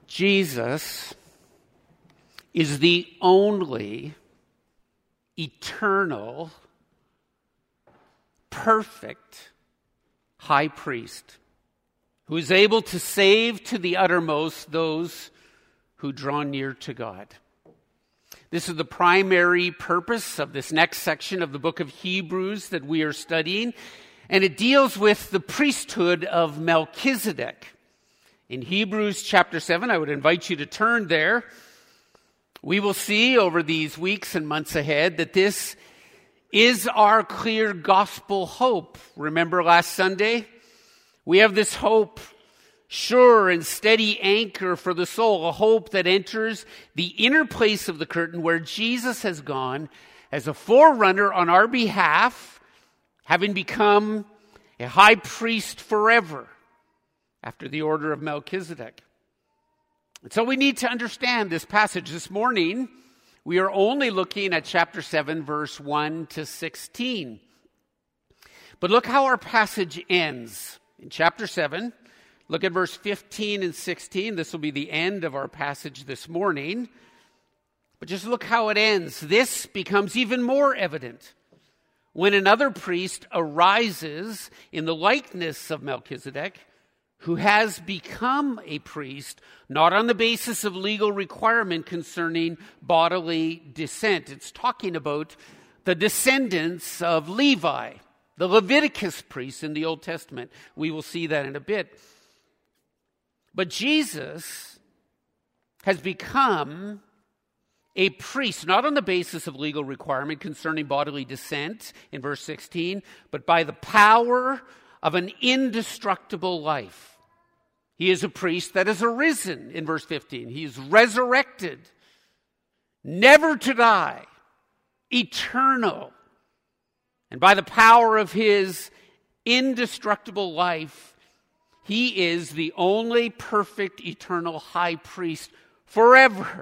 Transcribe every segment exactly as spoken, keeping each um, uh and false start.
Jesus is the only eternal, perfect high priest who is able to save to the uttermost those who draw near to God. This is the primary purpose of this next section of the book of Hebrews that we are studying, and it deals with the priesthood of Melchizedek. In Hebrews chapter seven, I would invite you to turn there. We will see over these weeks and months ahead that this is our clear gospel hope. Remember last Sunday? We have this hope, sure and steady anchor for the soul, a hope that enters the inner place of the curtain where Jesus has gone as a forerunner on our behalf, having become a high priest forever after the order of Melchizedek. And so we need to understand this passage. This morning, we are only looking at chapter seven, verse one to sixteen. But look how our passage ends. In chapter seven, look at verse fifteen and sixteen. This will be the end of our passage this morning. But just look how it ends. This becomes even more evident when another priest arises in the likeness of Melchizedek, who has become a priest, not on the basis of legal requirement concerning bodily descent. It's talking about the descendants of Levi, the Leviticus priests in the Old Testament. We will see that in a bit. But Jesus has become a priest, not on the basis of legal requirement concerning bodily descent in verse sixteen, but by the power of an indestructible life. He is a priest that has arisen in verse fifteen. He is resurrected, never to die, eternal. And by the power of his indestructible life, he is the only perfect eternal high priest forever.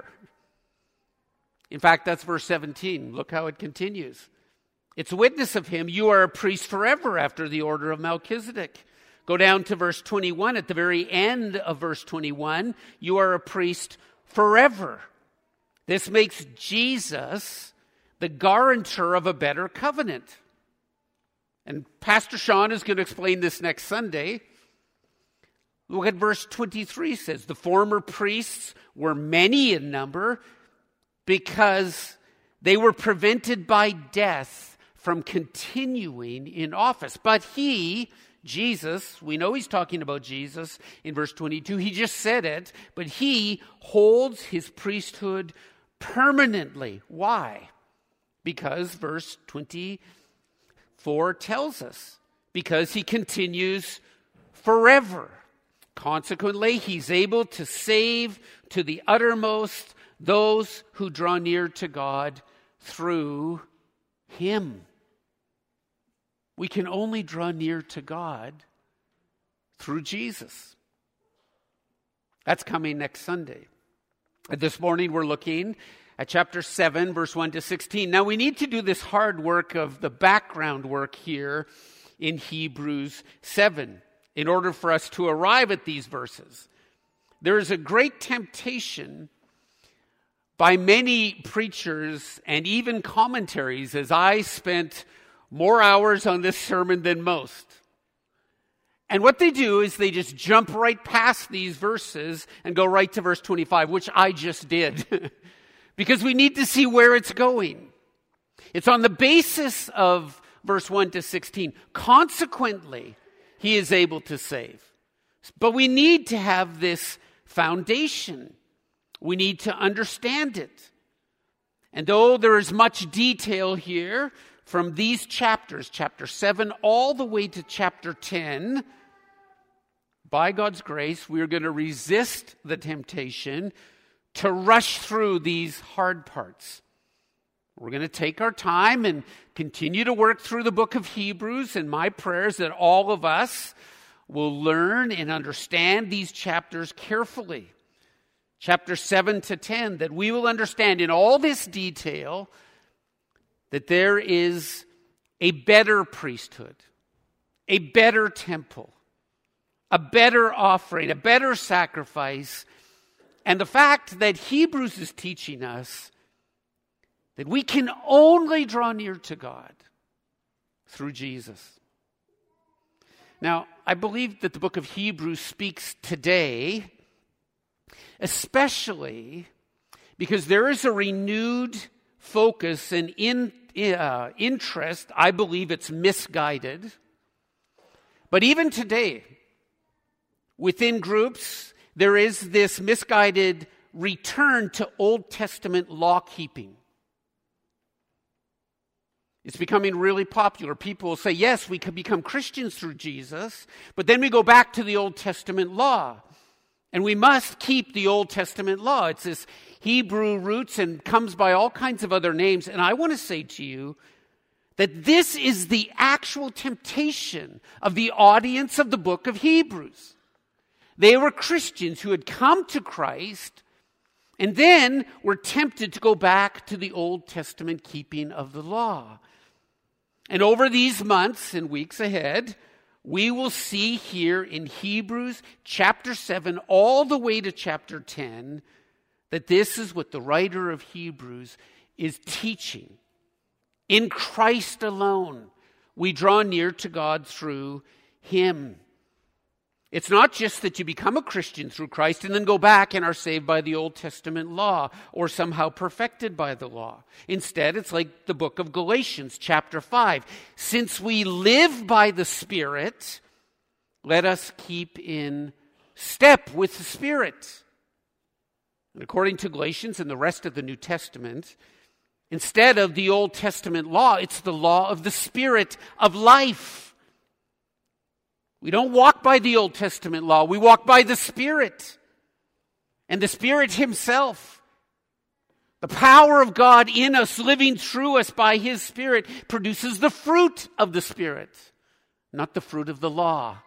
In fact, that's verse seventeen. Look how it continues. It's a witness of him. You are a priest forever after the order of Melchizedek. Go down to verse twenty-one. At the very end of verse twenty-one, you are a priest forever. This makes Jesus the guarantor of a better covenant. And Pastor Sean is going to explain this next Sunday. Look at verse twenty-three says, the former priests were many in number because they were prevented by death from continuing in office. But he, Jesus, we know he's talking about Jesus in verse twenty-two. He just said it, but he holds his priesthood permanently. Why? Because verse twenty-four tells us, because he continues forever. Consequently, he's able to save to the uttermost those who draw near to God through him. We can only draw near to God through Jesus. That's coming next Sunday. This morning we're looking at chapter seven, verse one to sixteen. Now we need to do this hard work of the background work here in Hebrews seven in order for us to arrive at these verses. There is a great temptation by many preachers and even commentaries, as I spent more hours on this sermon than most. And what they do is they just jump right past these verses and go right to verse twenty-five, which I just did. Because we need to see where it's going. It's on the basis of verse one to sixteen. Consequently, he is able to save. But we need to have this foundation. We need to understand it. And though there is much detail here from these chapters, chapter seven all the way to chapter ten, by God's grace, we are going to resist the temptation to rush through these hard parts. We're going to take our time and continue to work through the book of Hebrews, and my prayer is that all of us will learn and understand these chapters carefully. Chapter seven to ten, that we will understand in all this detail that there is a better priesthood, a better temple, a better offering, a better sacrifice, And the fact that Hebrews is teaching us that we can only draw near to God through Jesus. Now, I believe that the book of Hebrews speaks today, especially because there is a renewed focus and in, uh, interest. I believe it's misguided. But even today, within groups, there is this misguided return to Old Testament law keeping. It's becoming really popular. People will say, yes, we can become Christians through Jesus, but then we go back to the Old Testament law. And we must keep the Old Testament law. It's this Hebrew roots and comes by all kinds of other names. And I want to say to you that this is the actual temptation of the audience of the book of Hebrews. They were Christians who had come to Christ and then were tempted to go back to the Old Testament keeping of the law. And over these months and weeks ahead, we will see here in Hebrews chapter seven all the way to chapter ten that this is what the writer of Hebrews is teaching. In Christ alone, we draw near to God through Him. It's not just that you become a Christian through Christ and then go back and are saved by the Old Testament law or somehow perfected by the law. Instead, it's like the book of Galatians, chapter five. Since we live by the Spirit, let us keep in step with the Spirit. And according to Galatians and the rest of the New Testament, instead of the Old Testament law, it's the law of the Spirit of life. We don't walk by the Old Testament law. We walk by the Spirit. And the Spirit Himself, the power of God in us, living through us by His Spirit, produces the fruit of the Spirit, not the fruit of the law.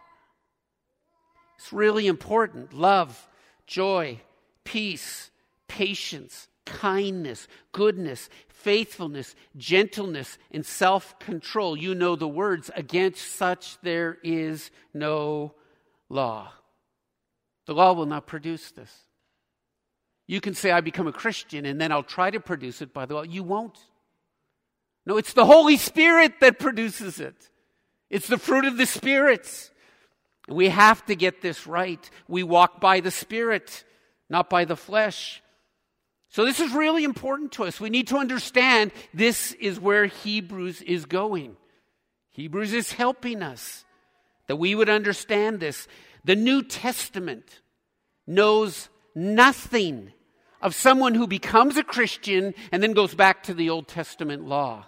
It's really important. Love, joy, peace, patience, kindness, goodness, faithfulness, gentleness, and self-control. You know the words. Against such there is no law. The law will not produce this. You can say, I become a Christian, and then I'll try to produce it by the law. You won't. No, it's the Holy Spirit that produces it. It's the fruit of the Spirit. We have to get this right. We walk by the Spirit, not by the flesh. So this is really important to us. We need to understand this is where Hebrews is going. Hebrews is helping us that we would understand this. The New Testament knows nothing of someone who becomes a Christian and then goes back to the Old Testament law.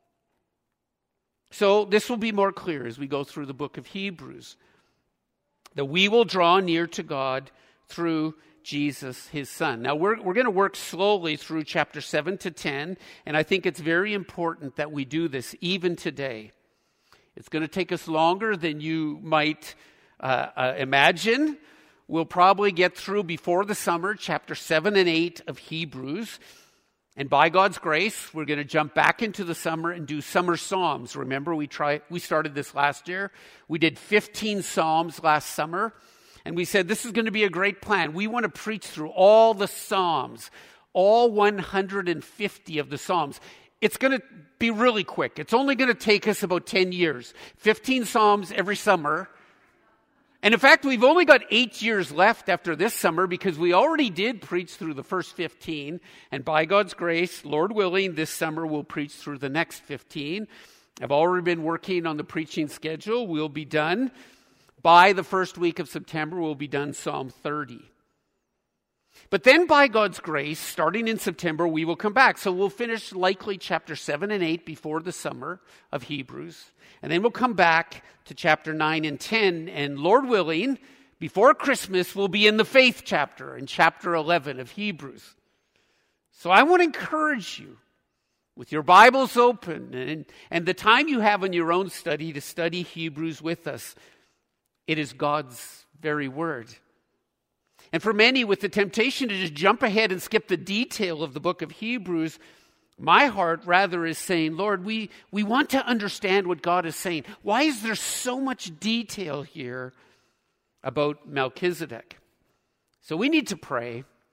So this will be more clear as we go through the book of Hebrews, that we will draw near to God through Jesus, His Son. Now, we're, we're going to work slowly through chapter seven to ten, and I think it's very important that we do this even today. It's going to take us longer than you might uh, uh, imagine. We'll probably get through before the summer, chapter seven and eight of Hebrews. And by God's grace, we're going to jump back into the summer and do summer psalms. Remember, we tried, we started this last year. We did fifteen psalms last summer. And we said, this is going to be a great plan. We want to preach through all the Psalms, all one hundred fifty of the Psalms. It's going to be really quick. It's only going to take us about ten years. fifteen Psalms every summer. And in fact, we've only got eight years left after this summer because we already did preach through the first fifteen. And by God's grace, Lord willing, this summer we'll preach through the next fifteen. I've already been working on the preaching schedule. We'll be done. By the first week of September, we'll be done Psalm thirty. But then by God's grace, starting in September, we will come back. So we'll finish likely chapter seven and eight before the summer of Hebrews. And then we'll come back to chapter nine and ten. And Lord willing, before Christmas, we'll be in the faith chapter, in chapter eleven of Hebrews. So I want to encourage you, with your Bibles open and, and the time you have in your own study to study Hebrews with us. It is God's very word. And for many, with the temptation to just jump ahead and skip the detail of the book of Hebrews, my heart rather is saying, Lord, we, we want to understand what God is saying. Why is there so much detail here about Melchizedek? So we need to pray.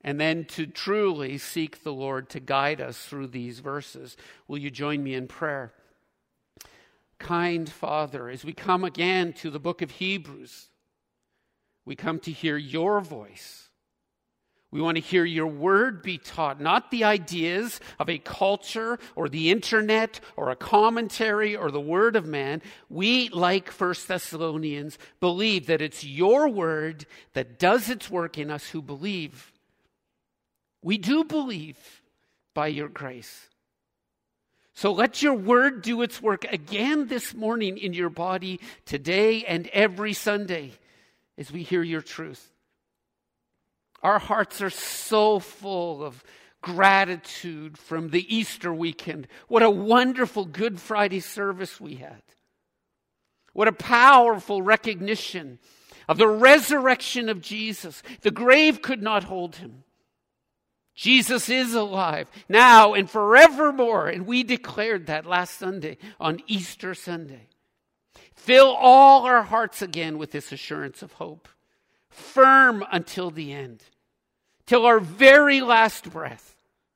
and then to truly seek the Lord to guide us through these verses. Will you join me in prayer? Kind Father, as we come again to the book of Hebrews, we come to hear your voice. We want to hear your word be taught, not the ideas of a culture or the internet or a commentary or the word of man. We, like First Thessalonians, believe that it's your word that does its work in us who believe. We do believe by your grace. So let your word do its work again this morning in your body, today and every Sunday, as we hear your truth. Our hearts are so full of gratitude from the Easter weekend. What a wonderful Good Friday service we had. What a powerful recognition of the resurrection of Jesus. The grave could not hold him. Jesus is alive now and forevermore. And we declared that last Sunday on Easter Sunday. Fill all our hearts again with this assurance of hope. Firm until the end, till our very last breath.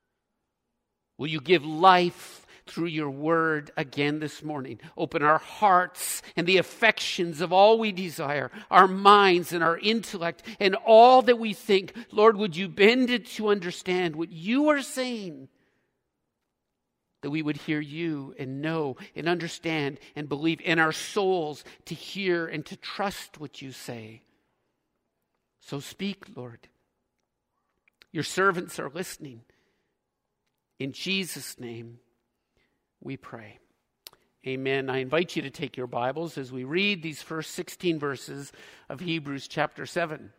Will you give life through your word again this morning? Open our hearts and the affections of all we desire, our minds and our intellect and all that we think. Lord, would you bend it to understand what you are saying? That we would hear you and know and understand and believe in our souls to hear and to trust what you say. So speak, Lord. Your servants are listening. In Jesus' name, we pray. Amen. I invite you to take your Bibles as we read these first sixteen verses of Hebrews chapter seven.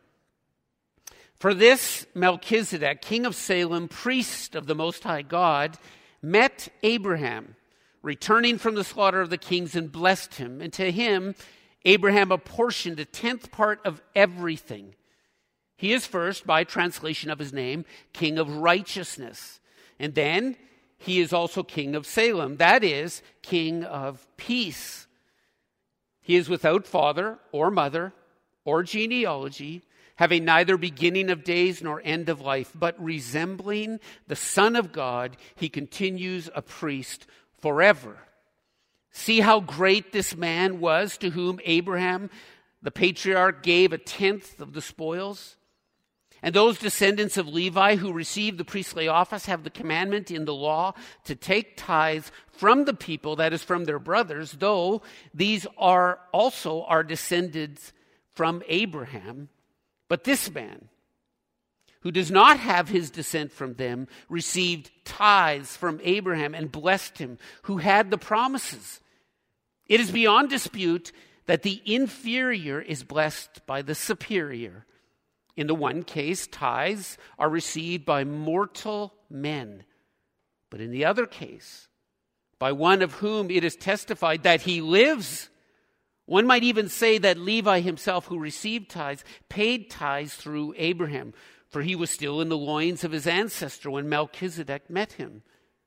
For this Melchizedek, king of Salem, priest of the Most High God, met Abraham, returning from the slaughter of the kings, and blessed him. And to him, Abraham apportioned a tenth part of everything. He is first, by translation of his name, King of Righteousness. And then he is also King of Salem, that is, King of Peace. He is without father or mother or genealogy, having neither beginning of days nor end of life, but resembling the Son of God, he continues a priest forever. See how great this man was to whom Abraham, the patriarch, gave a tenth of the spoils. And those descendants of Levi who received the priestly office have the commandment in the law to take tithes from the people, that is, from their brothers, though these are also our descendants from Abraham. But this man, who does not have his descent from them, received tithes from Abraham and blessed him, who had the promises. It is beyond dispute that the inferior is blessed by the superior. In the one case, tithes are received by mortal men. But in the other case, by one of whom it is testified that he lives. One might even say that Levi himself, who received tithes, paid tithes through Abraham, for he was still in the loins of his ancestor when Melchizedek met him.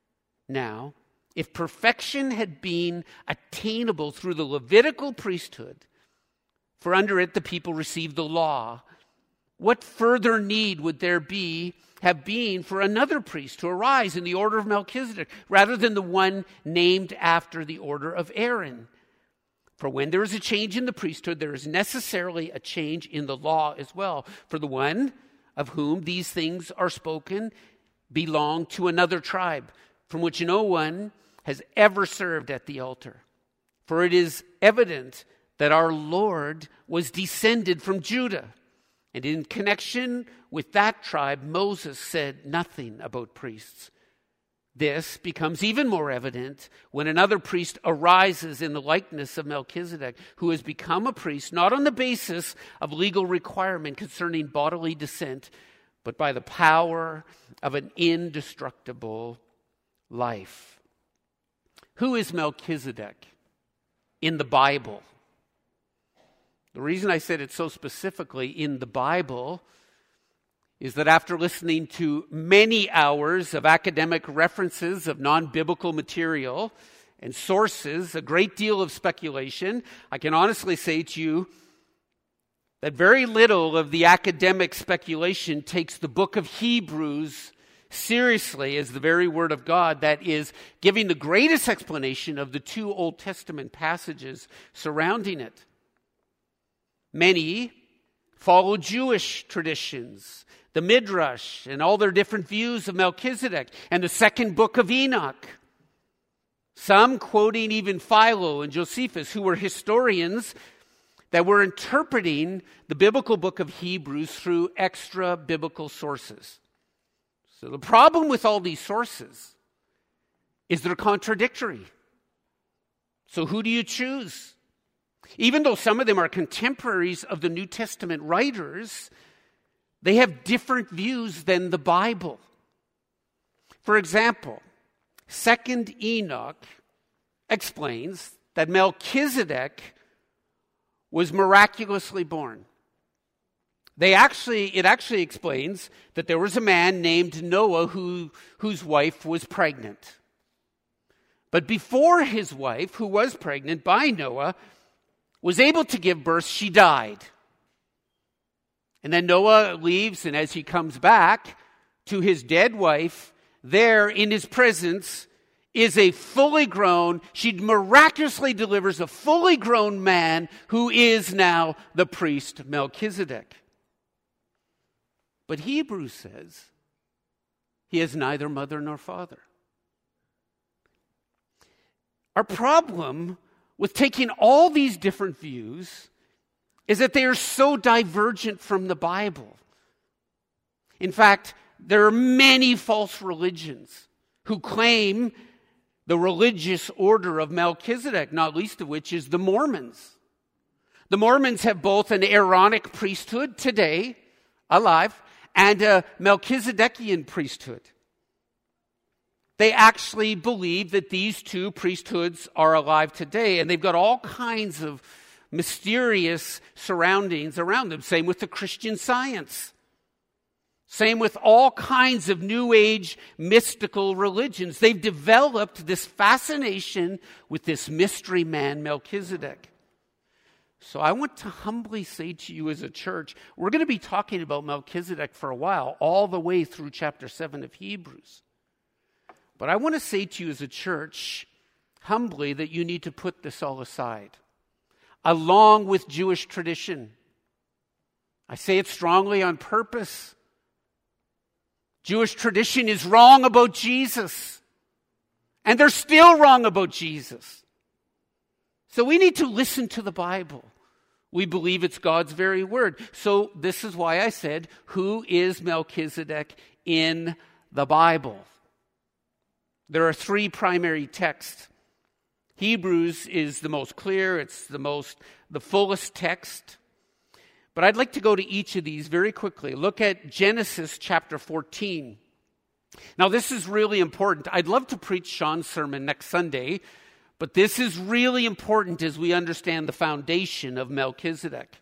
Now, if perfection had been attainable through the Levitical priesthood, for under it the people received the law, what further need would there be, have been for another priest to arise in the order of Melchizedek, rather than the one named after the order of Aaron? For when there is a change in the priesthood, there is necessarily a change in the law as well. For the one of whom these things are spoken belonged to another tribe, from which no one has ever served at the altar. For it is evident that our Lord was descended from Judah. And in connection with that tribe, Moses said nothing about priests. This becomes even more evident when another priest arises in the likeness of Melchizedek, who has become a priest not on the basis of legal requirement concerning bodily descent, but by the power of an indestructible life. Who is Melchizedek in the Bible? The reason I said it so specifically in the Bible is that after listening to many hours of academic references of non-biblical material and sources, a great deal of speculation, I can honestly say to you that very little of the academic speculation takes the book of Hebrews seriously as the very word of God that is giving the greatest explanation of the two Old Testament passages surrounding it. Many follow Jewish traditions, the Midrash, and all their different views of Melchizedek, and the second book of Enoch. Some quoting even Philo and Josephus, who were historians that were interpreting the biblical book of Hebrews through extra biblical sources. So the problem with all these sources is they're contradictory. So who do you choose? Even though some of them are contemporaries of the New Testament writers, they have different views than the Bible. For example, Second Enoch explains that Melchizedek was miraculously born. They actually, it actually explains that there was a man named Noah who, whose wife was pregnant. But before his wife, who was pregnant by Noah, was able to give birth, she died. And then Noah leaves, and as he comes back to his dead wife, there in his presence is a fully grown, she miraculously delivers a fully grown man who is now the priest Melchizedek. But Hebrews says he has neither mother nor father. Our problem with taking all these different views is that they are so divergent from the Bible. In fact, there are many false religions who claim the religious order of Melchizedek, not least of which is the Mormons. The Mormons have both an Aaronic priesthood today, alive, and a Melchizedekian priesthood. They actually believe that these two priesthoods are alive today, and they've got all kinds of mysterious surroundings around them. Same with the Christian Science. Same with all kinds of New Age mystical religions. They've developed this fascination with this mystery man, Melchizedek. So I want to humbly say to you as a church, we're going to be talking about Melchizedek for a while, all the way through chapter seven of Hebrews. But I want to say to you as a church, humbly, that you need to put this all aside, along with Jewish tradition. I say it strongly on purpose. Jewish tradition is wrong about Jesus, and they're still wrong about Jesus. So we need to listen to the Bible. We believe it's God's very word. So this is why I said, who is Melchizedek in the Bible? There are three primary texts. Hebrews is the most clear. It's the most, the fullest text. But I'd like to go to each of these very quickly. Look at Genesis chapter fourteen. Now this is really important. I'd love to preach Sean's sermon next Sunday, but this is really important as we understand the foundation of Melchizedek.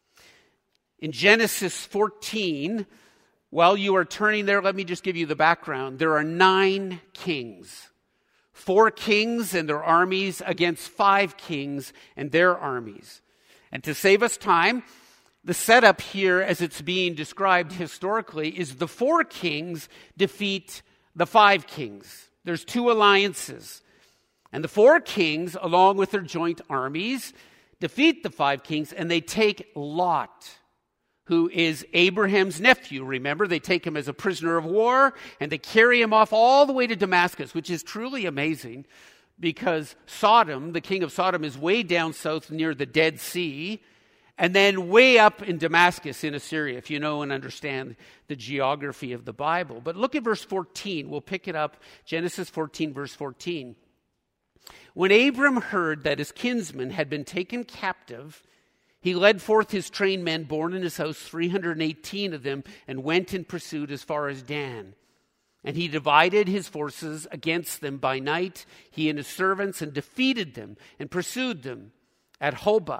In Genesis fourteen, while you are turning there, let me just give you the background. There are nine kings. Four kings and their armies against five kings and their armies. And to save us time, the setup here as it's being described historically is the four kings defeat the five kings. There's two alliances. And the four kings, along with their joint armies, defeat the five kings, and they take Lot, who is Abraham's nephew. Remember, they take him as a prisoner of war, and they carry him off all the way to Damascus, which is truly amazing, because Sodom, the king of Sodom, is way down south near the Dead Sea, and then way up in Damascus in Assyria, if you know and understand the geography of the Bible. But look at verse fourteen. We'll pick it up, Genesis fourteen, verse fourteen. When Abram heard that his kinsman had been taken captive, he led forth his trained men born in his house, three hundred eighteen of them, and went in pursuit as far as Dan. And he divided his forces against them by night, he and his servants, and defeated them and pursued them at Hobah,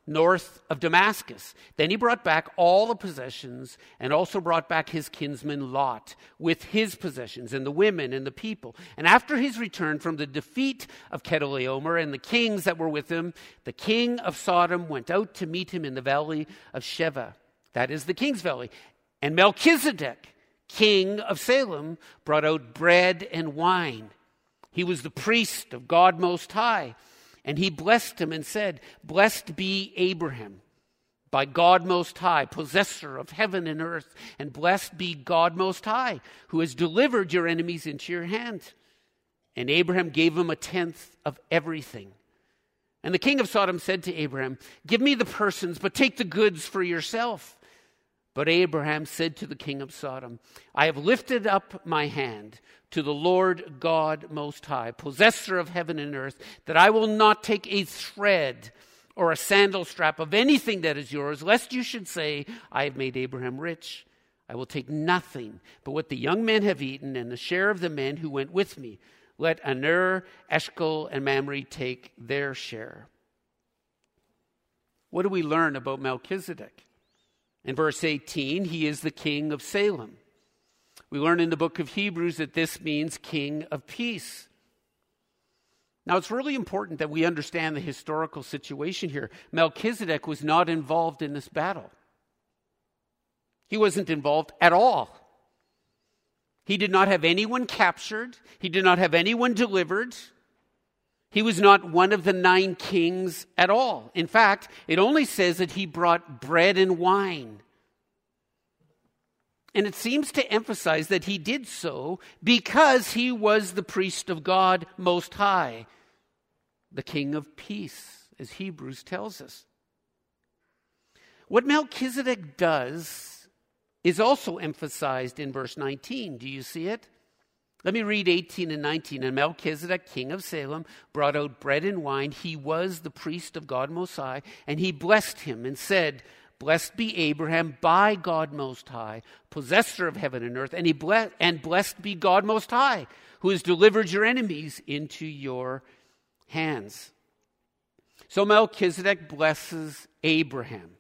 north of Damascus. Then he brought back all the possessions and also brought back his kinsman Lot with his possessions and the women and the people. And after his return from the defeat of Chedorlaomer and the kings that were with him, the king of Sodom went out to meet him in the valley of Sheva. That is the king's valley. And Melchizedek, king of Salem, brought out bread and wine. He was the priest of God Most High. And he blessed him and said, "Blessed be Abraham by God Most High, possessor of heaven and earth. And blessed be God Most High, who has delivered your enemies into your hand." And Abraham gave him a tenth of everything. And the king of Sodom said to Abraham, "Give me the persons, but take the goods for yourself." But Abraham said to the king of Sodom, "I have lifted up my hand to the Lord God Most High, possessor of heaven and earth, that I will not take a thread or a sandal strap of anything that is yours, lest you should say, 'I have made Abraham rich.' I will take nothing but what the young men have eaten and the share of the men who went with me. Let Aner, Eshcol, and Mamre take their share." What do we learn about Melchizedek? In verse eighteen, he is the king of Salem. We learn in the book of Hebrews that this means king of peace. Now, it's really important that we understand the historical situation here. Melchizedek was not involved in this battle. He wasn't involved at all. He did not have anyone captured. He did not have anyone delivered. He was not one of the nine kings at all. In fact, it only says that he brought bread and wine. And it seems to emphasize that he did so because he was the priest of God Most High, the King of Peace, as Hebrews tells us. What Melchizedek does is also emphasized in verse nineteen. Do you see it? Let me read eighteen and nineteen. "And Melchizedek, king of Salem, brought out bread and wine. He was the priest of God Most High, and he blessed him and said, 'Blessed be Abraham by God Most High, possessor of heaven and earth, and he ble- and blessed be God Most High, who has delivered your enemies into your hands.'" So Melchizedek blesses Abraham,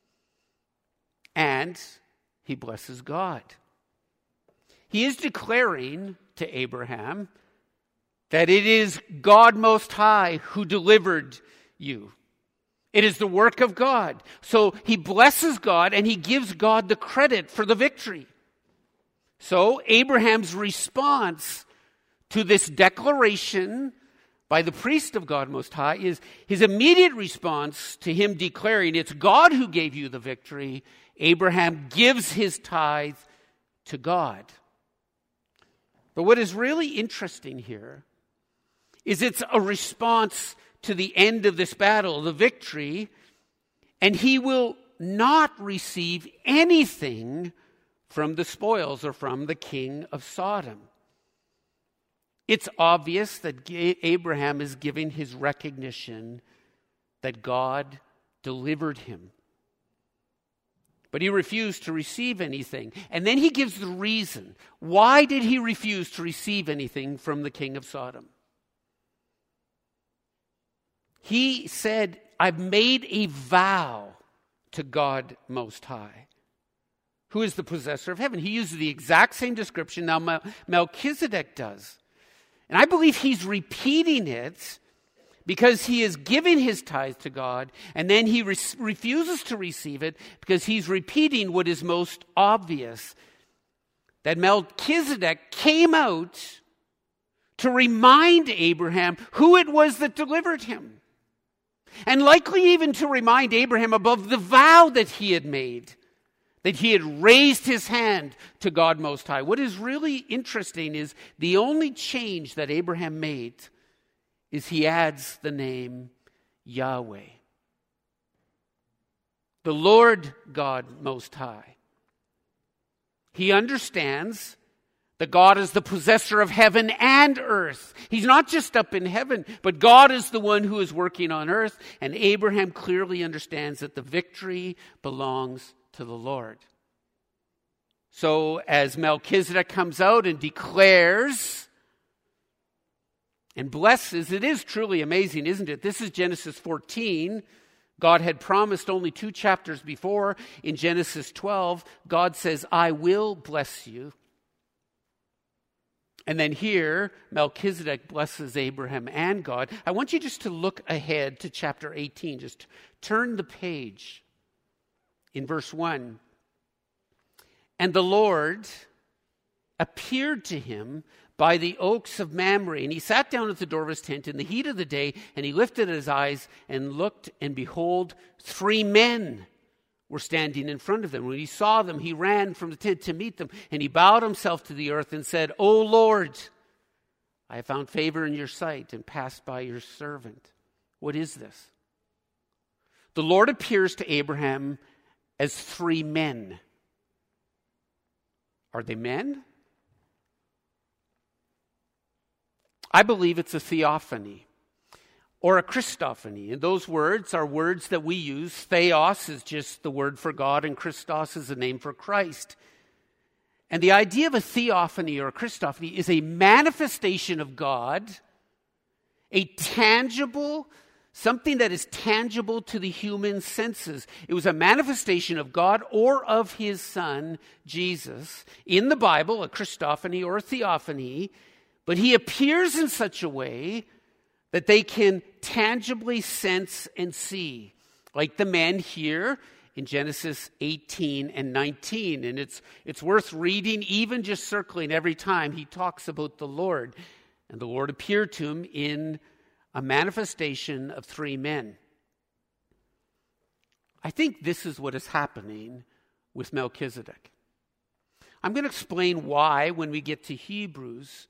and he blesses God. He is declaring to Abraham that it is God Most High who delivered you. It is the work of God. So he blesses God and he gives God the credit for the victory. So Abraham's response to this declaration by the priest of God Most High is his immediate response to him declaring it's God who gave you the victory. Abraham gives his tithe to God. But what is really interesting here is it's a response to the end of this battle, the victory, and he will not receive anything from the spoils or from the king of Sodom. It's obvious that Abraham is giving his recognition that God delivered him. But he refused to receive anything. And then he gives the reason. Why did he refuse to receive anything from the king of Sodom? He said, "I've made a vow to God Most High, who is the possessor of heaven." He uses the exact same description now Mel- Melchizedek does. And I believe he's repeating it because he is giving his tithe to God, and then he re- refuses to receive it because he's repeating what is most obvious, that Melchizedek came out to remind Abraham who it was that delivered him, and likely even to remind Abraham above the vow that he had made, that he had raised his hand to God Most High. What is really interesting is the only change that Abraham made is he adds the name Yahweh. The Lord God Most High. He understands that God is the possessor of heaven and earth. He's not just up in heaven, but God is the one who is working on earth. And Abraham clearly understands that the victory belongs to the Lord. So as Melchizedek comes out and declares and blesses, it is truly amazing, isn't it? This is Genesis fourteen, God had promised only two chapters before, in Genesis twelve, God says, I will bless you. And then here, Melchizedek blesses Abraham and God. I want you just to look ahead to chapter eighteen. Just turn the page in verse one. And the Lord appeared to him by the oaks of Mamre, and he sat down at the door of his tent in the heat of the day, and he lifted his eyes and looked, and behold, three men were standing in front of them. When he saw them, he ran from the tent to meet them, and he bowed himself to the earth and said, O Lord, I have found favor in your sight and passed by your servant. What is this? The Lord appears to Abraham as three men. Are they men? I believe it's a theophany or a Christophany. And those words are words that we use. Theos is just the word for God, and Christos is the name for Christ. And the idea of a theophany or a Christophany is a manifestation of God, a tangible, something that is tangible to the human senses. It was a manifestation of God or of his Son, Jesus. In the Bible, a Christophany or a theophany, but he appears in such a way that they can tangibly sense and see, like the men here in Genesis eighteen and nineteen. And it's, it's worth reading, even just circling every time he talks about the Lord. And the Lord appeared to him in a manifestation of three men. I think this is what is happening with Melchizedek. I'm going to explain why when we get to Hebrews.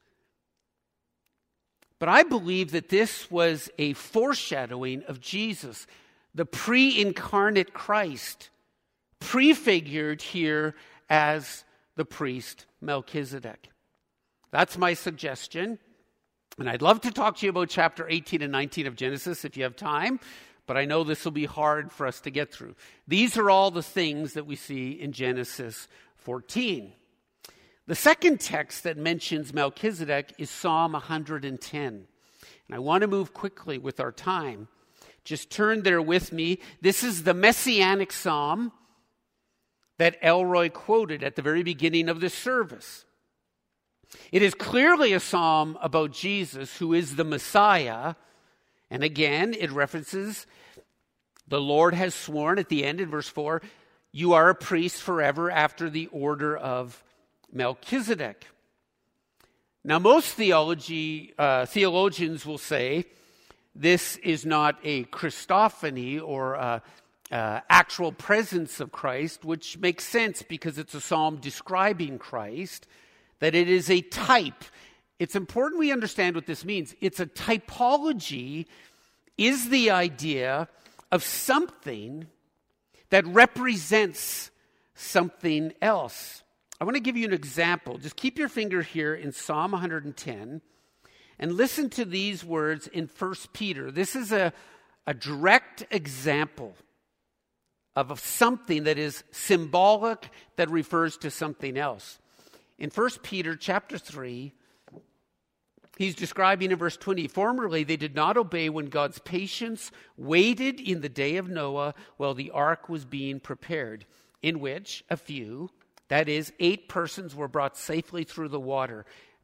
But I believe that this was a foreshadowing of Jesus, the pre-incarnate Christ, prefigured here as the priest Melchizedek. That's my suggestion. And I'd love to talk to you about chapter eighteen and nineteen of Genesis if you have time, but I know this will be hard for us to get through. These are all the things that we see in Genesis fourteen. The second text that mentions Melchizedek is Psalm one hundred ten. And I want to move quickly with our time. Just turn there with me. This is the Messianic Psalm that Elroy quoted at the very beginning of this service. It is clearly a psalm about Jesus, who is the Messiah. And again, it references the Lord has sworn at the end in verse four, you are a priest forever after the order of Melchizedek. Now, most theology uh, theologians will say this is not a Christophany or a, uh, actual presence of Christ, which makes sense because it's a psalm describing Christ, that it is a type. It's important we understand what this means. It's a typology, is the idea of something that represents something else. I want to give you an example. Just keep your finger here in Psalm one hundred ten and listen to these words in First Peter. This is a, a direct example of something that is symbolic that refers to something else. In First Peter chapter three, he's describing in verse twenty, formerly they did not obey when God's patience waited in the day of Noah while the ark was being prepared, in which a few, that is, eight persons were brought safely through the water.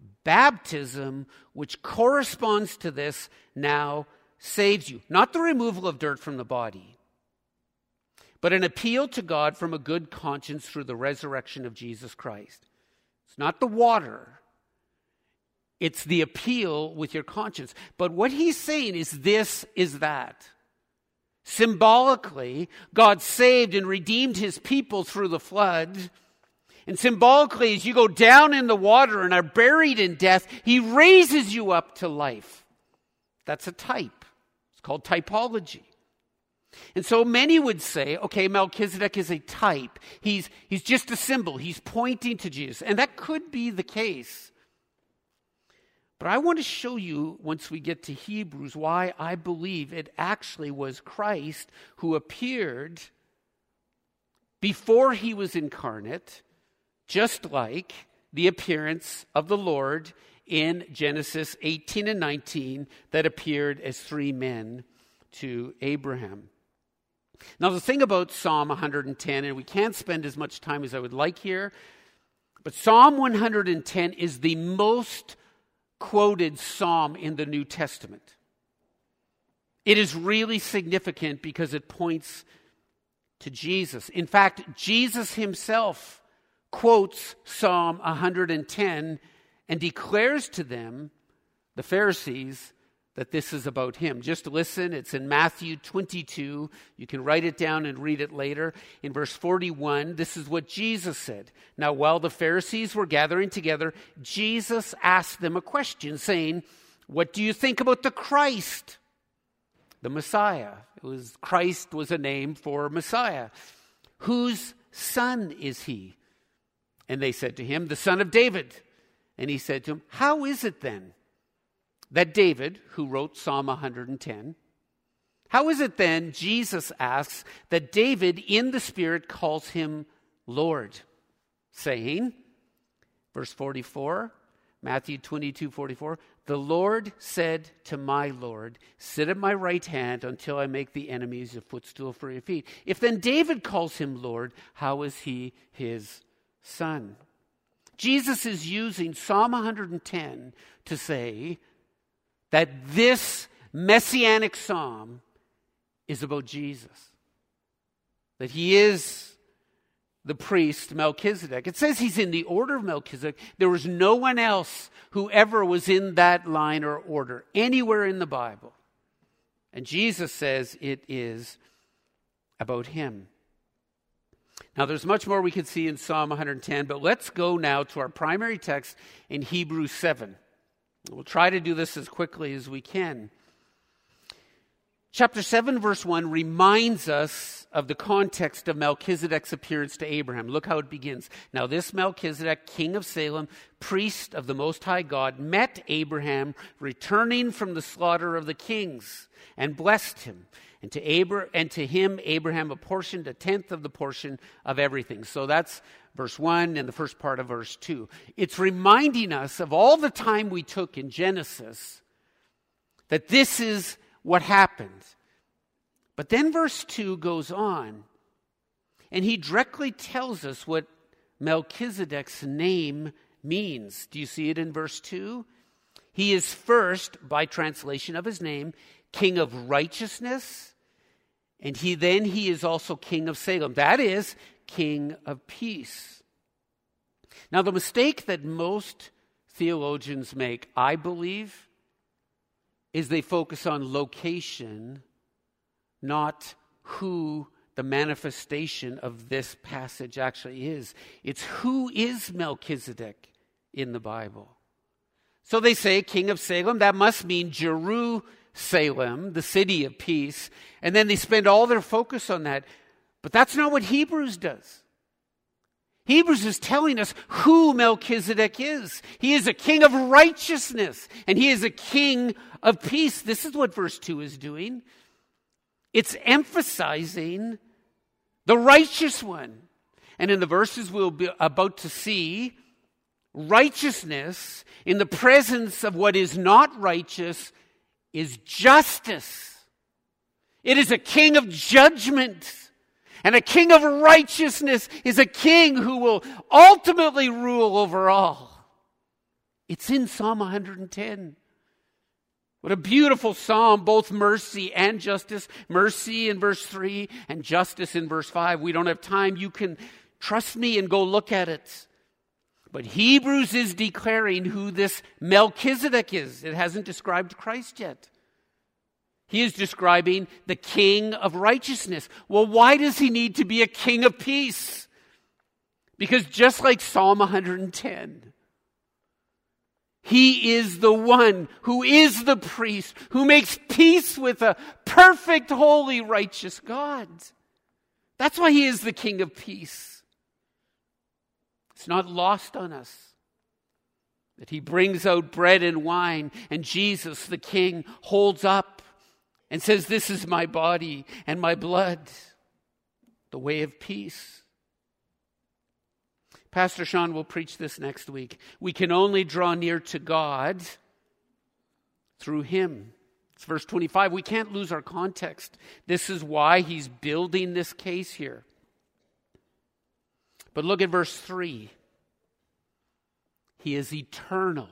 Baptism, which corresponds to this, now saves you. Not the removal of dirt from the body, but an appeal to God from a good conscience through the resurrection of Jesus Christ. It's not the water. It's the appeal with your conscience. But what he's saying is this is that. Symbolically, God saved and redeemed his people through the flood. And symbolically, as you go down in the water and are buried in death, he raises you up to life. That's a type. It's called typology. And so many would say, okay, Melchizedek is a type. He's, he's just a symbol. He's pointing to Jesus. And that could be the case. But I want to show you, once we get to Hebrews, why I believe it actually was Christ who appeared before he was incarnate, just like the appearance of the Lord in Genesis eighteen and nineteen that appeared as three men to Abraham. Now, the thing about Psalm one hundred ten, and we can't spend as much time as I would like here, but Psalm one hundred ten is the most quoted psalm in the New Testament. It is really significant because it points to Jesus. In fact, Jesus himself quotes Psalm one hundred ten and declares to them, the Pharisees, that this is about him. Just listen, it's in Matthew twenty-two. You can write it down and read it later. In verse forty-one, this is what Jesus said. Now, while the Pharisees were gathering together, Jesus asked them a question, saying, "What do you think about the Christ?" The Messiah. It was Christ was a name for Messiah. "Whose son is he?" And they said to him, "The son of David." And he said to him, "How is it then that David, who wrote Psalm one hundred ten, how is it then," Jesus asks, "that David in the Spirit calls him Lord, saying," verse forty-four, Matthew twenty-two, forty-four, "The Lord said to my Lord, sit at my right hand until I make the enemies a footstool for your feet. If then David calls him Lord, how is he his son?" Jesus is using Psalm one hundred ten to say that this messianic psalm is about Jesus. That he is the priest Melchizedek. It says he's in the order of Melchizedek. There was no one else who ever was in that line or order anywhere in the Bible. And Jesus says it is about him. Now, there's much more we could see in Psalm one hundred ten, but let's go now to our primary text in Hebrews seven. We'll try to do this as quickly as we can. Chapter seven, verse one reminds us of the context of Melchizedek's appearance to Abraham. Look how it begins. "Now this Melchizedek, king of Salem, priest of the Most High God, met Abraham returning from the slaughter of the kings and blessed him. And to Abra- and to him Abraham apportioned a tenth of the portion of everything." So that's verse one and the first part of verse two. It's reminding us of all the time we took in Genesis that this is what happened. But then verse two goes on, and he directly tells us what Melchizedek's name means. Do you see it in verse two? He is first, by translation of his name, King of righteousness, and he then he is also King of Salem. That is, King of peace. Now, the mistake that most theologians make, I believe, is they focus on location, not who the manifestation of this passage actually is. It's who is Melchizedek in the Bible. So they say King of Salem, that must mean Jerusalem, the city of peace. And then they spend all their focus on that. But that's not what Hebrews does. Hebrews is telling us who Melchizedek is. He is a king of righteousness, and he is a king of peace. This is what verse two is doing. It's emphasizing the righteous one. And in the verses we'll be about to see, righteousness in the presence of what is not righteous is justice. It is a king of judgment. And a king of righteousness is a king who will ultimately rule over all. It's in Psalm one hundred ten. What a beautiful psalm, both mercy and justice. Mercy in verse three and justice in verse five. We don't have time. You can trust me and go look at it. But Hebrews is declaring who this Melchizedek is. It hasn't described Christ yet. He is describing the king of righteousness. Well, why does he need to be a king of peace? Because just like Psalm one hundred ten, he is the one who is the priest, who makes peace with a perfect, holy, righteous God. That's why he is the king of peace. It's not lost on us that he brings out bread and wine, and Jesus, the king, holds up and says, "This is my body and my blood, the way of peace." Pastor Sean will preach this next week. We can only draw near to God through him, It's verse twenty-five. We can't lose our context. This is why he's building this case here. But look at verse three. He is eternal.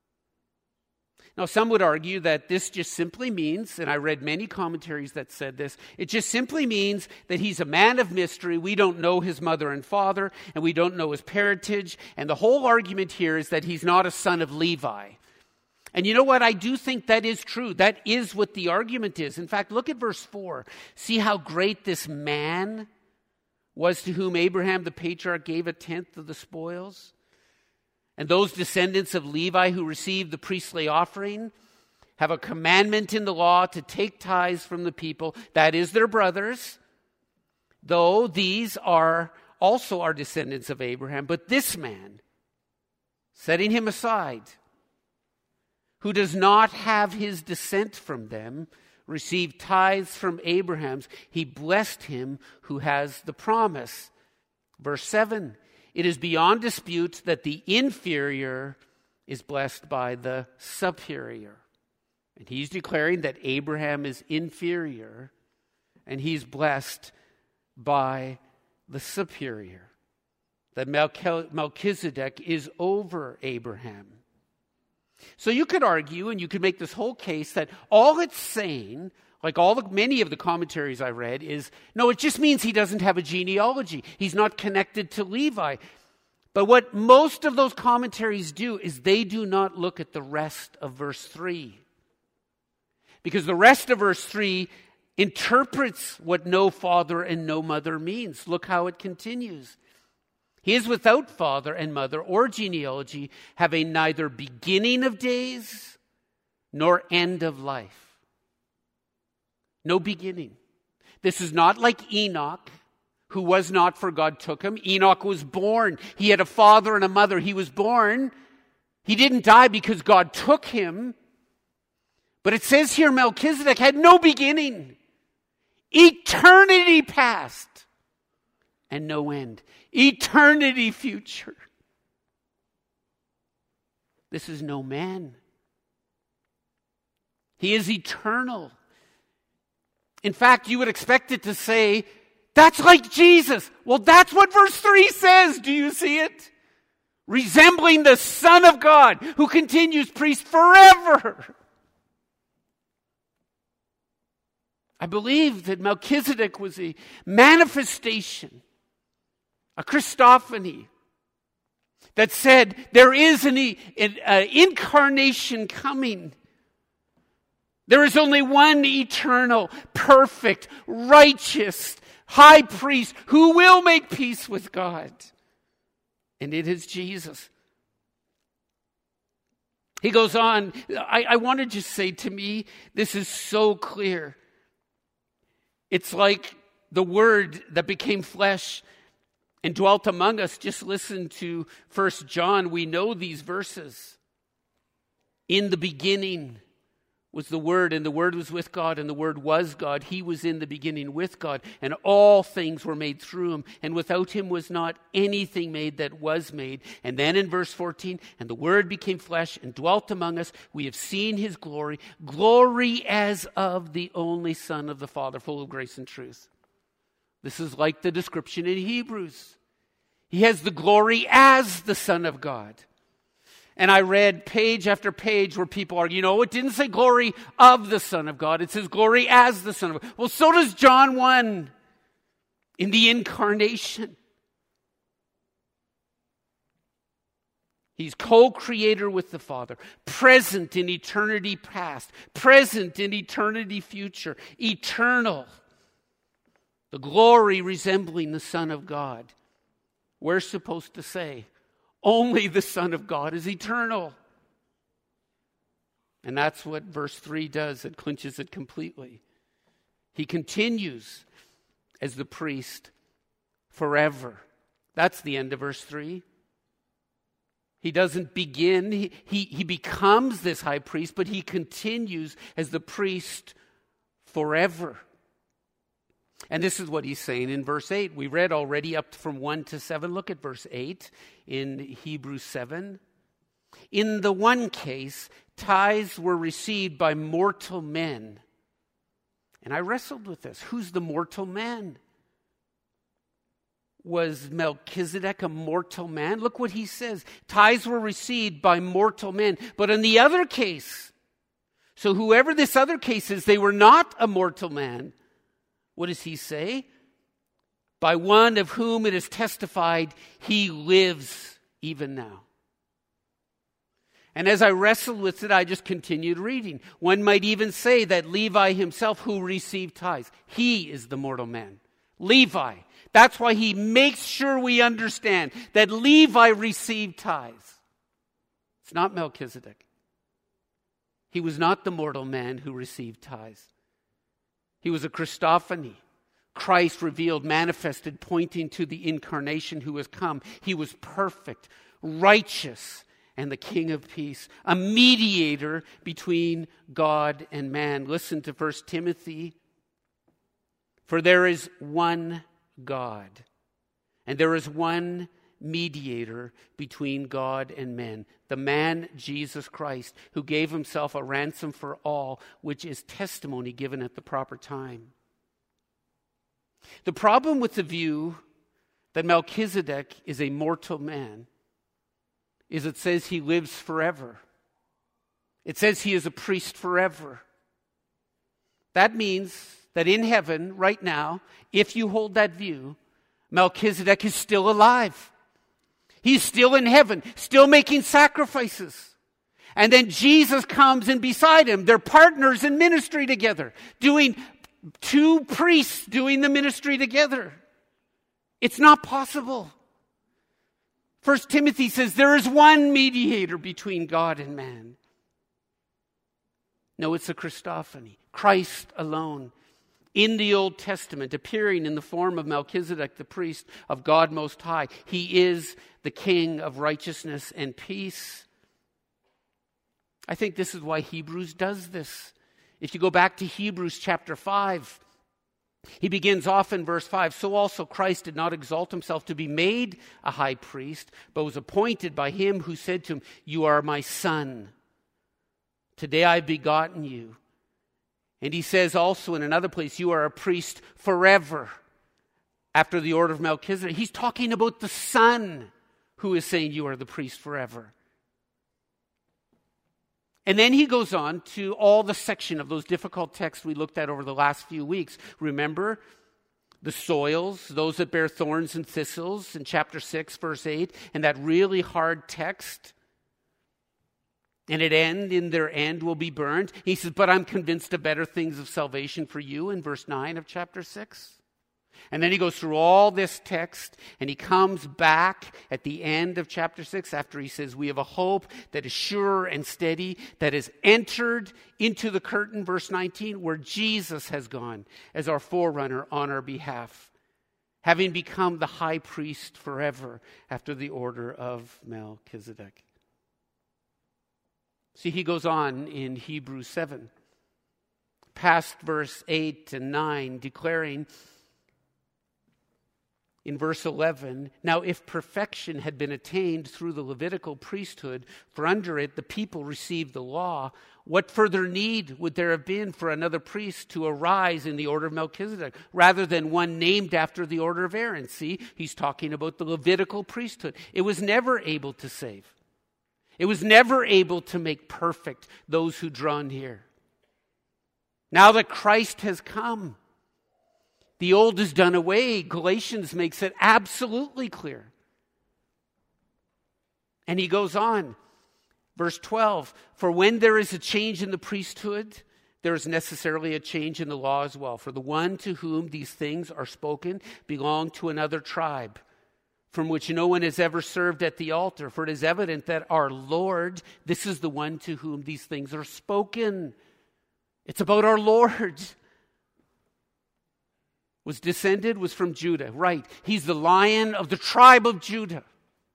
Now, some would argue that this just simply means, and I read many commentaries that said this, it just simply means that he's a man of mystery. We don't know his mother and father, and we don't know his parentage. And the whole argument here is that he's not a son of Levi. And you know what? I do think that is true. That is what the argument is. In fact, look at verse four. See how great this man was to whom Abraham the patriarch gave a tenth of the spoils? And those descendants of Levi who received the priestly offering have a commandment in the law to take tithes from the people, that is their brothers, though these are also our descendants of Abraham. But this man, setting him aside, who does not have his descent from them, received tithes from Abraham's, he blessed him who has the promise. Verse seven, it is beyond dispute that the inferior is blessed by the superior. And he's declaring that Abraham is inferior, and he's blessed by the superior. That Melchizedek is over Abraham. So you could argue, and you could make this whole case, that all it's saying, like all the many of the commentaries I read, is no, it just means he doesn't have a genealogy. He's not connected to Levi. But what most of those commentaries do is they do not look at the rest of verse three. Because the rest of verse three interprets what no father and no mother means. Look how it continues. He is without father and mother or genealogy, having neither beginning of days nor end of life. No beginning. This is not like Enoch, who was not, for God took him. Enoch was born. He had a father and a mother. He was born. He didn't die because God took him. But it says here Melchizedek had no beginning. Eternity past and no end. Eternity future. This is no man. He is eternal. In fact, you would expect it to say, that's like Jesus. Well, that's what verse three says. Do you see it? Resembling the Son of God who continues priest forever. I believe that Melchizedek was a manifestation, a Christophany, that said there is an, an uh, incarnation coming. There is only one eternal, perfect, righteous high priest who will make peace with God. And it is Jesus. He goes on, I, I want to just say, to me, this is so clear. It's like the Word that became flesh and dwelt among us. Just listen to First John. We know these verses. In the beginning was the Word, and the Word was with God, and the Word was God. He was in the beginning with God, and all things were made through him, and without him was not anything made that was made. And then in verse fourteen, and the Word became flesh and dwelt among us. We have seen his glory, glory as of the only Son of the Father, full of grace and truth. This is like the description in Hebrews. He has the glory as the Son of God. And I read page after page where people argue, you know, it didn't say glory of the Son of God. It says glory as the Son of God. Well, so does John one in the incarnation. He's co-creator with the Father, present in eternity past, present in eternity future, eternal. The glory resembling the Son of God. We're supposed to say, only the Son of God is eternal. And that's what verse three does. It clinches it completely. He continues as the priest forever. That's the end of verse three. He doesn't begin. He, he, he becomes this high priest, but he continues as the priest forever. And this is what he's saying in verse eight. We read already up from one to seven. Look at verse eight in Hebrews seven. In the one case, tithes were received by mortal men. And I wrestled with this. Who's the mortal man? Was Melchizedek a mortal man? Look what he says. Tithes were received by mortal men. But in the other case, so whoever this other case is, they were not a mortal man. What does he say? By one of whom it is testified, he lives even now. And as I wrestled with it, I just continued reading. One might even say that Levi himself, who received tithes, he is the mortal man. Levi. That's why he makes sure we understand that Levi received tithes. It's not Melchizedek. He was not the mortal man who received tithes. He was a Christophany. Christ revealed, manifested, pointing to the incarnation who has come. He was perfect, righteous, and the King of peace, a mediator between God and man. Listen to First Timothy. For there is one God, and there is one mediator between God and men, the man Jesus Christ, who gave himself a ransom for all, which is testimony given at the proper time. The problem with the view that Melchizedek is a mortal man is it says he lives forever. It says he is a priest forever. That means that in heaven, right now, if you hold that view, Melchizedek is still alive. He's still in heaven, still making sacrifices. And then Jesus comes in beside him. They're partners in ministry together, doing two priests doing the ministry together. It's not possible. First Timothy says there is one mediator between God and man. No, it's a Christophany. Christ alone. In the Old Testament, appearing in the form of Melchizedek, the priest of God Most High. He is the King of righteousness and peace. I think this is why Hebrews does this. If you go back to Hebrews chapter five, he begins off in verse five. So also Christ did not exalt himself to be made a high priest, but was appointed by him who said to him, "You are my son. Today I have begotten you." And he says also in another place, "You are a priest forever," after the order of Melchizedek. He's talking about the Son who is saying, "You are the priest forever." And then he goes on to all the section of those difficult texts we looked at over the last few weeks. Remember the soils, those that bear thorns and thistles in chapter six, verse eight, and that really hard text. And it end, in their end will be burned. He says, but I'm convinced of better things of salvation for you in verse nine of chapter six. And then he goes through all this text, and he comes back at the end of chapter six after he says, we have a hope that is sure and steady, that has entered into the curtain, verse nineteen, where Jesus has gone as our forerunner on our behalf, having become the high priest forever after the order of Melchizedek. See, he goes on in Hebrews seven, past verse eight and nine, declaring in verse eleven, now if perfection had been attained through the Levitical priesthood, for under it the people received the law, what further need would there have been for another priest to arise in the order of Melchizedek, rather than one named after the order of Aaron? See, he's talking about the Levitical priesthood. It was never able to save. It was never able to make perfect those who draw near. Now that Christ has come, the old is done away. Galatians makes it absolutely clear. And he goes on, verse twelve, for when there is a change in the priesthood, there is necessarily a change in the law as well. For the one to whom these things are spoken belonged to another tribe, from which no one has ever served at the altar. For it is evident that our Lord, this is the one to whom these things are spoken. It's about our Lord. Was descended, was from Judah. Right. He's the Lion of the tribe of Judah.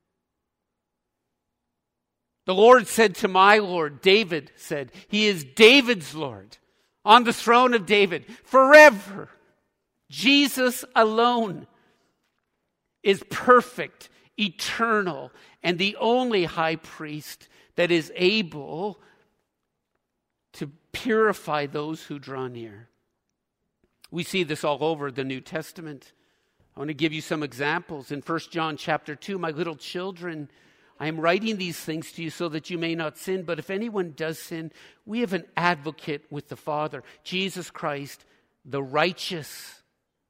The Lord said to my Lord, David said, he is David's Lord, on the throne of David, forever. Jesus alone is perfect eternal, and the only high priest that is able to purify those who draw near. We see this all over the New Testament. I want to give you some examples. In First John chapter two, my little children, I am writing these things to you so that you may not sin. But if anyone does sin, we have an advocate with the Father, Jesus Christ, the righteous.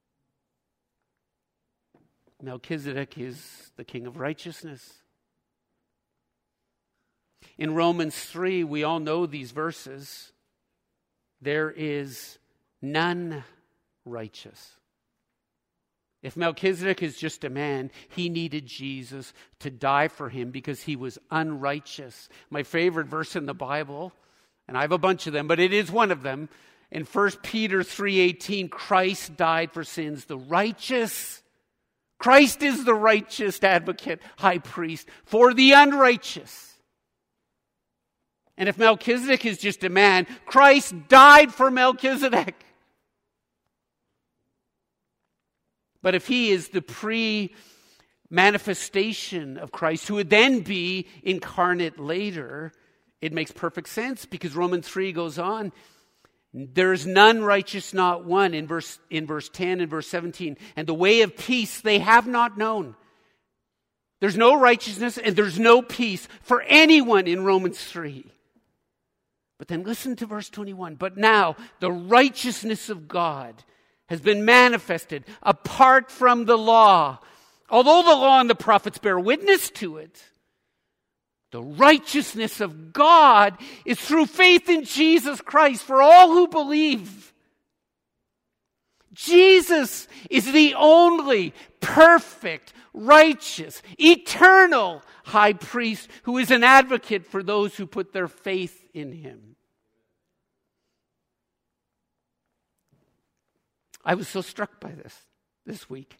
Melchizedek is the King of righteousness. In Romans three, we all know these verses. There is none righteous. If Melchizedek is just a man, he needed Jesus to die for him because he was unrighteous. My favorite verse in the Bible, and I have a bunch of them, but it is one of them. In First Peter three eighteen, Christ died for sins, the righteous. Christ is the righteous advocate, high priest, for the unrighteous. And if Melchizedek is just a man, Christ died for Melchizedek. But if he is the pre-manifestation of Christ, who would then be incarnate later, it makes perfect sense because Romans three goes on. There is none righteous, not one, in verse, in verse ten and verse seventeen. And the way of peace they have not known. There's no righteousness and there's no peace for anyone in Romans three. But then listen to verse twenty-one. But now the righteousness of God has been manifested apart from the law. Although the law and the prophets bear witness to it, the righteousness of God is through faith in Jesus Christ for all who believe. Jesus is the only perfect, righteous, eternal high priest who is an advocate for those who put their faith in him. I was so struck by this this week.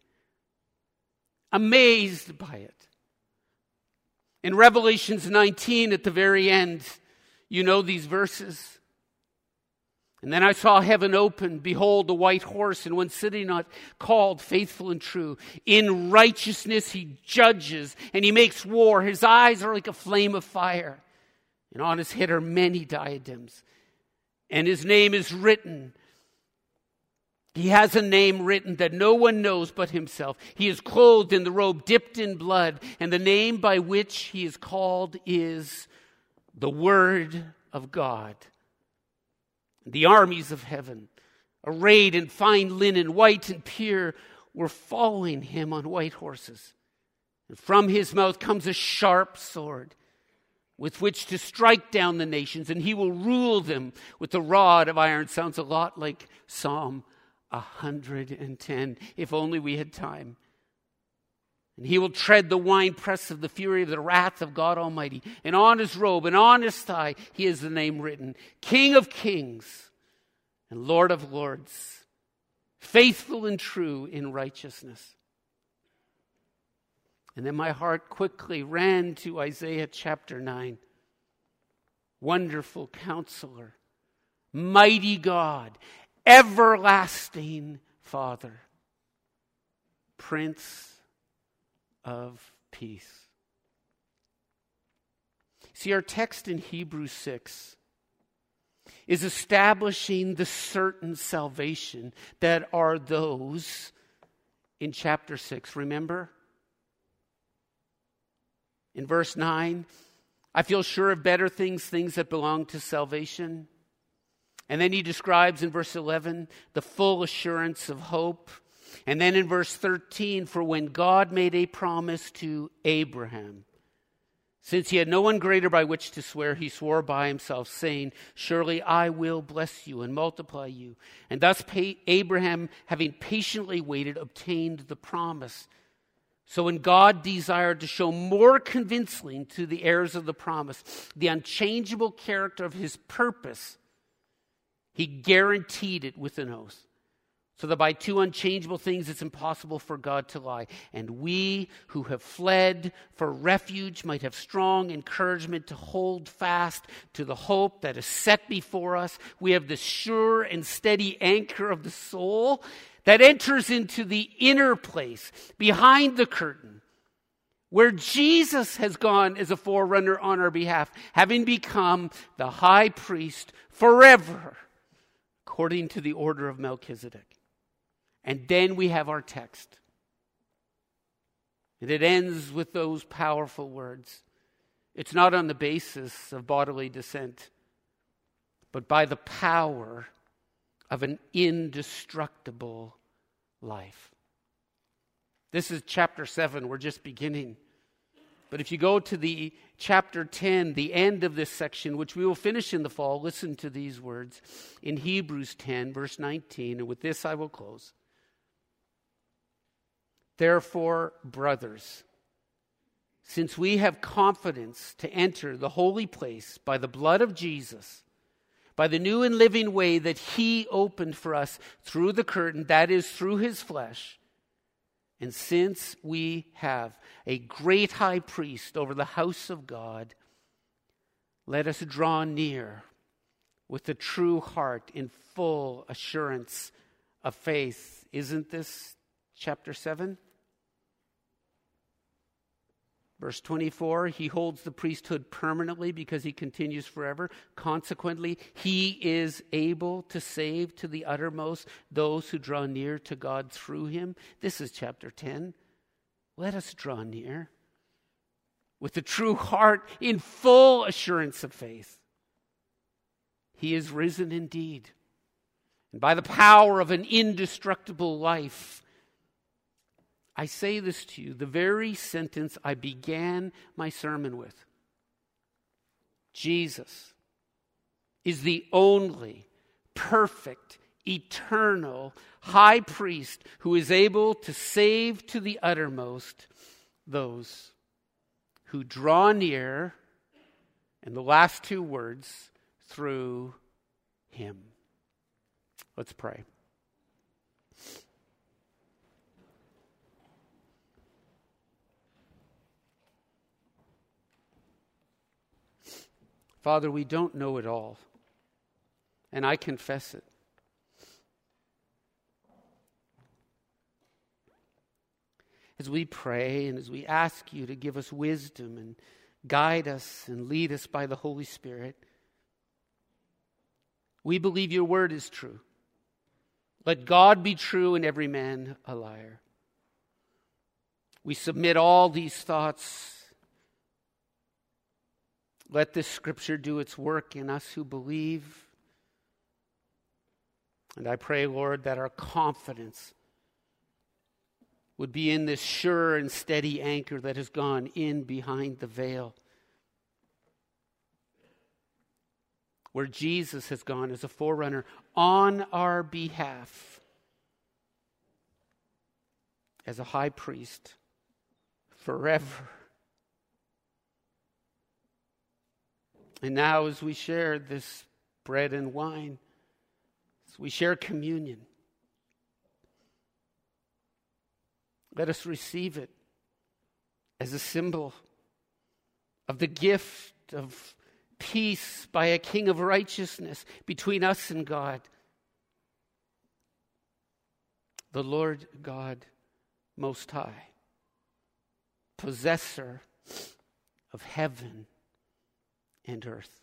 Amazed by it. In Revelations nineteen, at the very end, you know these verses. And then I saw heaven open. Behold, a white horse, and one sitting on it, called Faithful and True. In righteousness he judges, and he makes war. His eyes are like a flame of fire. And on his head are many diadems. And his name is written. He has a name written that no one knows but himself. He is clothed in the robe dipped in blood, and the name by which he is called is the Word of God. The armies of heaven, arrayed in fine linen, white and pure, were following him on white horses. And from his mouth comes a sharp sword, with which to strike down the nations, and he will rule them with the rod of iron. Sounds a lot like Psalm one hundred ten, if only we had time. And he will tread the winepress of the fury of the wrath of God Almighty. And on his robe and on his thigh he has the name written, King of Kings and Lord of Lords, faithful and true in righteousness. And then my heart quickly ran to Isaiah chapter nine. Wonderful Counselor, mighty God, everlasting Father, Prince of Peace. See, our text in Hebrews six is establishing the certain salvation that are those in chapter six. Remember? In verse nine, I feel sure of better things, things that belong to salvation. And then he describes in verse eleven the full assurance of hope. And then in verse thirteen, for when God made a promise to Abraham, since he had no one greater by which to swear, he swore by himself, saying, surely I will bless you and multiply you. And thus Abraham, having patiently waited, obtained the promise. So when God desired to show more convincingly to the heirs of the promise the unchangeable character of his purpose, he guaranteed it with an oath, so that by two unchangeable things it's impossible for God to lie. And we who have fled for refuge might have strong encouragement to hold fast to the hope that is set before us. We have the sure and steady anchor of the soul that enters into the inner place behind the curtain, where Jesus has gone as a forerunner on our behalf, having become the high priest forever, according to the order of Melchizedek. And then we have our text. And it ends with those powerful words. It's not on the basis of bodily descent, but by the power of an indestructible life. This is chapter seven. We're just beginning. But if you go to the chapter ten, the end of this section, which we will finish in the fall, listen to these words in Hebrews ten, verse nineteen. And with this I will close. Therefore, brothers, since we have confidence to enter the holy place by the blood of Jesus, by the new and living way that he opened for us through the curtain, that is, through his flesh, and since we have a great high priest over the house of God, let us draw near with a true heart in full assurance of faith. Isn't this chapter seven? Verse twenty-four, he holds the priesthood permanently because he continues forever. Consequently, he is able to save to the uttermost those who draw near to God through him. This is chapter ten. Let us draw near with a true heart in full assurance of faith. He is risen indeed. And by the power of an indestructible life, I say this to you, the very sentence I began my sermon with. Jesus is the only perfect, eternal high priest who is able to save to the uttermost those who draw near, and the last two words, through him. Let's pray. Father, we don't know it all, and I confess it. As we pray and as we ask you to give us wisdom and guide us and lead us by the Holy Spirit, we believe your word is true. Let God be true and every man a liar. We submit all these thoughts. Let this scripture do its work in us who believe. And I pray, Lord, that our confidence would be in this sure and steady anchor that has gone in behind the veil, where Jesus has gone as a forerunner on our behalf, as a high priest forever. And now as we share this bread and wine, as we share communion, let us receive it as a symbol of the gift of peace by a King of righteousness between us and God, the Lord God Most High, possessor of heaven and earth.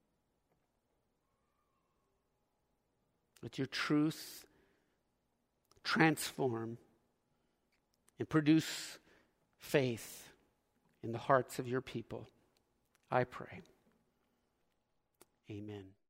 Let your truth transform and produce faith in the hearts of your people. I pray. Amen.